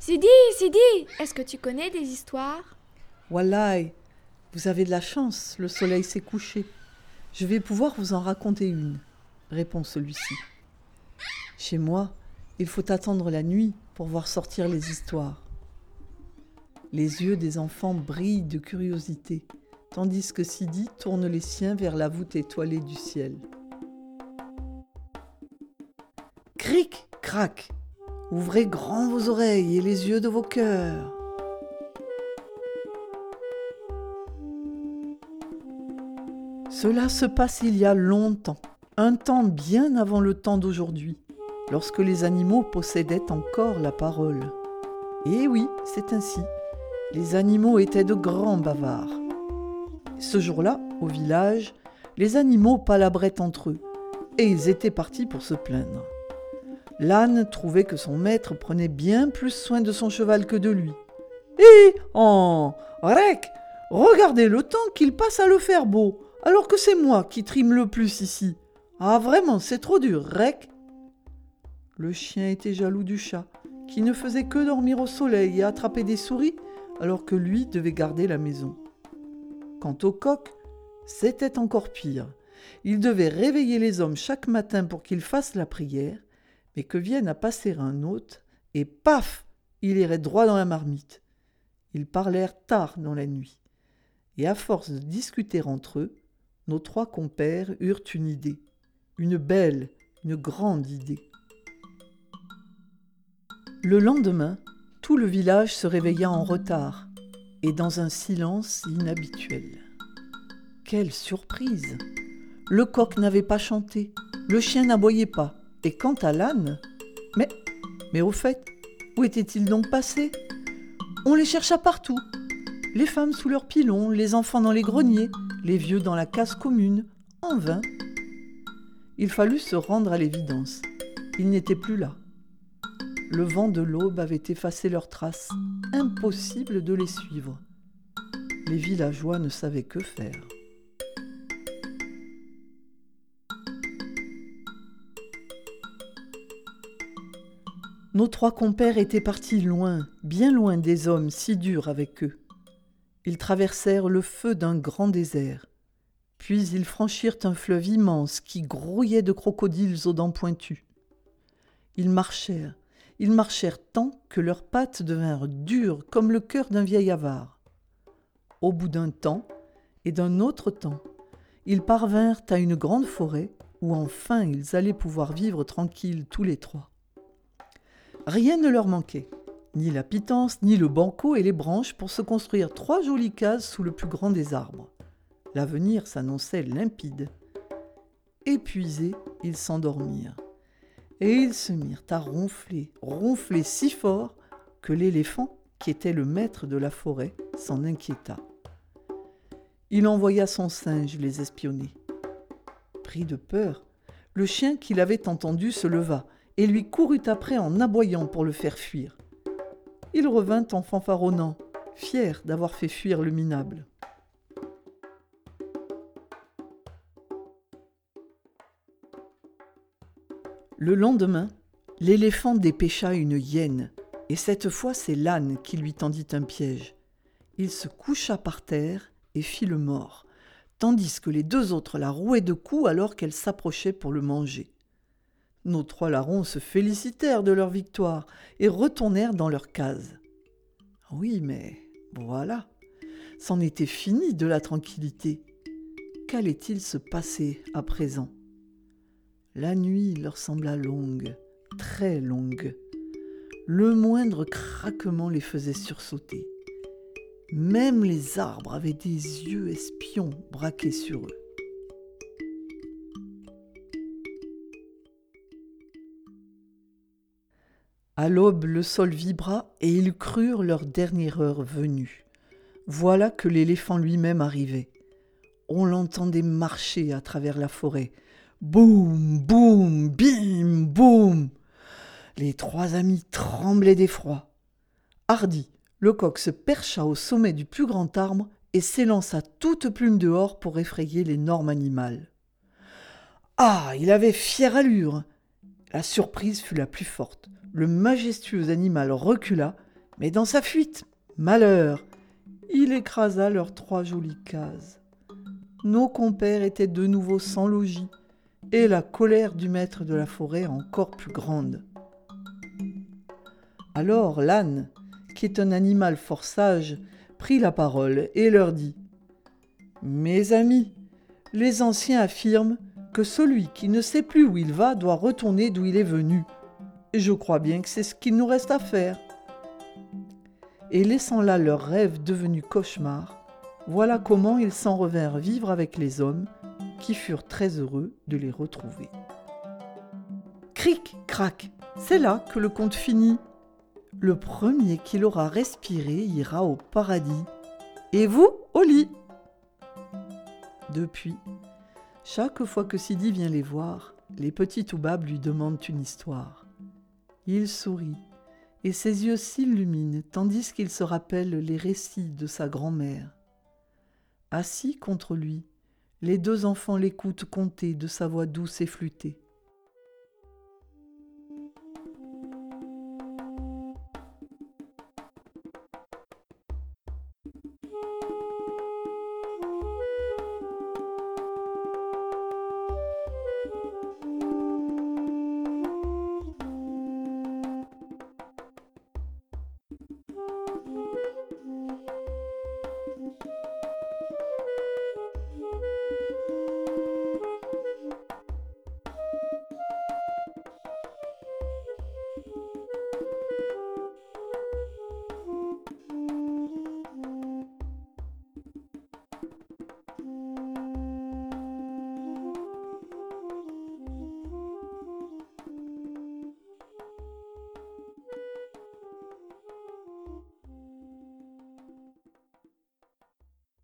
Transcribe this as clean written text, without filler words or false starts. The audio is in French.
Sidi, Sidi, est-ce que tu connais des histoires? Wallahi, vous avez de la chance, le soleil s'est couché. Je vais pouvoir vous en raconter une, répond celui-ci. Chez moi, il faut attendre la nuit pour voir sortir les histoires. Les yeux des enfants brillent de curiosité, tandis que Sidi tourne les siens vers la voûte étoilée du ciel. Cric, crac, ouvrez grand vos oreilles et les yeux de vos cœurs. Cela se passe il y a longtemps, un temps bien avant le temps d'aujourd'hui, lorsque les animaux possédaient encore la parole. Et oui, c'est ainsi. Les animaux étaient de grands bavards. Ce jour-là, au village, les animaux palabraient entre eux, et ils étaient partis pour se plaindre. L'âne trouvait que son maître prenait bien plus soin de son cheval que de lui. « Hé, Rek, regardez le temps qu'il passe à le faire beau, alors que c'est moi qui trime le plus ici. Ah vraiment, c'est trop dur, Rek !» Le chien était jaloux du chat, qui ne faisait que dormir au soleil et attraper des souris, alors que lui devait garder la maison. Quant au coq, c'était encore pire. Il devait réveiller les hommes chaque matin pour qu'ils fassent la prière, mais que vienne à passer un hôte, et paf, il irait droit dans la marmite. Ils parlèrent tard dans la nuit, et à force de discuter entre eux, nos trois compères eurent une idée, une belle, une grande idée. Le lendemain, tout le village se réveilla en retard, et dans un silence inhabituel. Quelle surprise! Le coq n'avait pas chanté, le chien n'aboyait pas, et quant à l'âne, mais au fait, où était-il donc passé? On les chercha partout, les femmes sous leurs pilons, les enfants dans les greniers, les vieux dans la casse commune, en vain. Il fallut se rendre à l'évidence, ils n'étaient plus là. Le vent de l'aube avait effacé leurs traces, impossible de les suivre. Les villageois ne savaient que faire. Nos trois compères étaient partis loin, bien loin des hommes si durs avec eux. Ils traversèrent le feu d'un grand désert. Puis ils franchirent un fleuve immense qui grouillait de crocodiles aux dents pointues. Ils marchèrent tant que leurs pattes devinrent dures comme le cœur d'un vieil avare. Au bout d'un temps et d'un autre temps, ils parvinrent à une grande forêt où enfin ils allaient pouvoir vivre tranquilles tous les trois. Rien ne leur manquait, ni la pitance, ni le banco et les branches pour se construire 3 jolies cases sous le plus grand des arbres. L'avenir s'annonçait limpide. Épuisés, ils s'endormirent. Et ils se mirent à ronfler si fort que l'éléphant, qui était le maître de la forêt, s'en inquiéta. Il envoya son singe les espionner. Pris de peur, le chien qui l'avait entendu se leva et lui courut après en aboyant pour le faire fuir. Il revint en fanfaronnant, fier d'avoir fait fuir le minable. Le lendemain, l'éléphant dépêcha une hyène, et cette fois c'est l'âne qui lui tendit un piège. Il se coucha par terre et fit le mort, tandis que les 2 autres la rouaient de coups alors qu'elle s'approchait pour le manger. Nos 3 larrons se félicitèrent de leur victoire et retournèrent dans leur case. Oui, mais voilà, c'en était fini de la tranquillité. Qu'allait-il se passer à présent ? La nuit leur sembla longue, très longue. Le moindre craquement les faisait sursauter. Même les arbres avaient des yeux espions braqués sur eux. À l'aube, le sol vibra et ils crurent leur dernière heure venue. Voilà que l'éléphant lui-même arrivait. On l'entendait marcher à travers la forêt. Boum, boum, bim, boum. Les 3 amis tremblaient d'effroi. Hardi, le coq se percha au sommet du plus grand arbre et s'élança toute plume dehors pour effrayer l'énorme animal. Ah, il avait fière allure. La surprise fut la plus forte. Le majestueux animal recula Mais dans sa fuite, malheur, il écrasa leurs 3 jolies cases. Nos compères étaient de nouveau sans logis, et la colère du maître de la forêt encore plus grande. Alors l'âne, qui est un animal fort sage, prit la parole et leur dit « Mes amis, les anciens affirment que celui qui ne sait plus où il va doit retourner d'où il est venu. Et je crois bien que c'est ce qu'il nous reste à faire. » Et laissant là leurs rêves devenus cauchemars, voilà comment ils s'en revinrent vivre avec les hommes, qui furent très heureux de les retrouver. Cric, crac, c'est là que le conte finit. Le premier qui l'aura respiré ira au paradis, et vous au lit. Depuis, chaque fois que Sidi vient les voir, les petits Toubabs lui demandent une histoire. Il sourit, et ses yeux s'illuminent tandis qu'il se rappelle les récits de sa grand-mère. Assis contre lui, les 2 enfants l'écoutent conter de sa voix douce et flûtée.